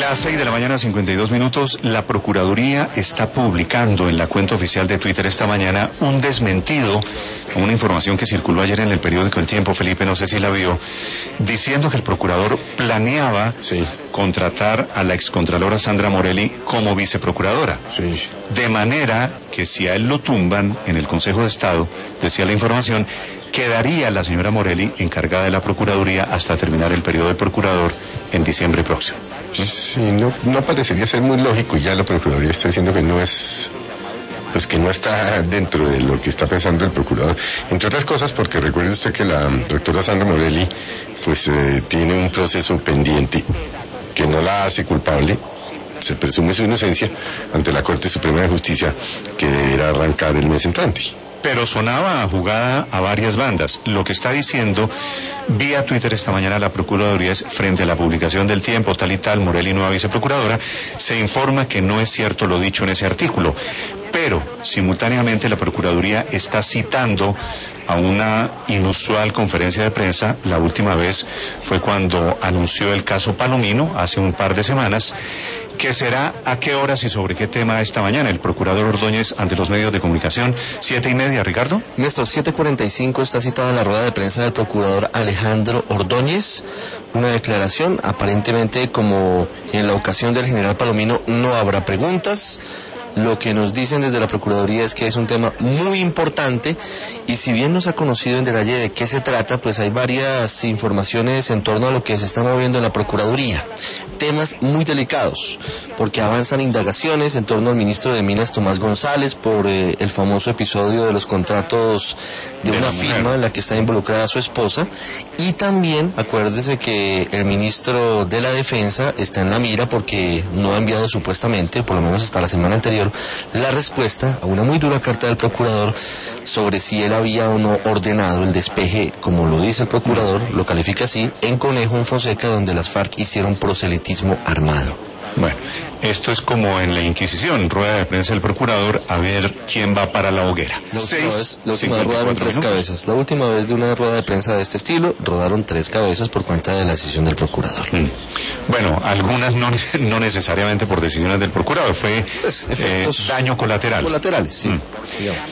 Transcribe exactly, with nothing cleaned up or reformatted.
Las seis de la mañana, cincuenta y dos minutos, la Procuraduría está publicando en la cuenta oficial de Twitter esta mañana un desmentido, una información que circuló ayer en el periódico El Tiempo, Felipe, no sé si la vio, diciendo que el procurador planeaba sí. contratar a la excontralora Sandra Morelli como viceprocuradora. Sí. De manera que si a él lo tumban en el Consejo de Estado, decía la información, quedaría la señora Morelli encargada de la Procuraduría hasta terminar el periodo de procurador en diciembre próximo. Sí, no, no parecería ser muy lógico, y ya la Procuraduría está diciendo que no es, pues que no está dentro de lo que está pensando el procurador, entre otras cosas porque recuerde usted que la doctora Sandra Morelli pues eh, tiene un proceso pendiente que no la hace culpable, se presume su inocencia ante la Corte Suprema de Justicia, que deberá arrancar el mes entrante. Pero sonaba jugada a varias bandas. Lo que está diciendo vía Twitter esta mañana la Procuraduría es, frente a la publicación del Tiempo, tal y tal, Morelli nueva viceprocuradora, se informa que no es cierto lo dicho en ese artículo. Pero, simultáneamente, la Procuraduría está citando a una inusual conferencia de prensa. La última vez fue cuando anunció el caso Palomino, hace un par de semanas, que será a qué horas y sobre qué tema esta mañana. El procurador Ordóñez ante los medios de comunicación, siete y media, Ricardo. Néstor, siete cuarenta y cinco está citada la rueda de prensa del procurador Alejandro Ordóñez, una declaración, aparentemente como en la ocasión del general Palomino no habrá preguntas. Lo que nos dicen desde la Procuraduría es que es un tema muy importante, y si bien nos ha conocido en detalle de qué se trata, pues hay varias informaciones en torno a lo que se está moviendo en la Procuraduría. Temas muy delicados, porque avanzan indagaciones en torno al ministro de Minas, Tomás González, por eh, el famoso episodio de los contratos de, de una firma en la que está involucrada su esposa, y también acuérdese que el ministro de la Defensa está en la mira porque no ha enviado supuestamente, por lo menos hasta la semana anterior, la respuesta a una muy dura carta del procurador sobre si él había o no ordenado el despeje, como lo dice el procurador, lo califica así, en Conejo, en Fonseca, donde las FARC hicieron proselitismo armado. Bueno, esto es como en la Inquisición, rueda de prensa del procurador, a ver quién va para la hoguera. La última vez, la última vez rodaron tres minutos. cabezas. La última vez de una rueda de prensa de este estilo, rodaron tres cabezas por cuenta de la decisión del procurador. Mm. Bueno, algunas no, no necesariamente por decisiones del procurador, fue pues, eh, daño colateral. Colaterales, sí. Mm.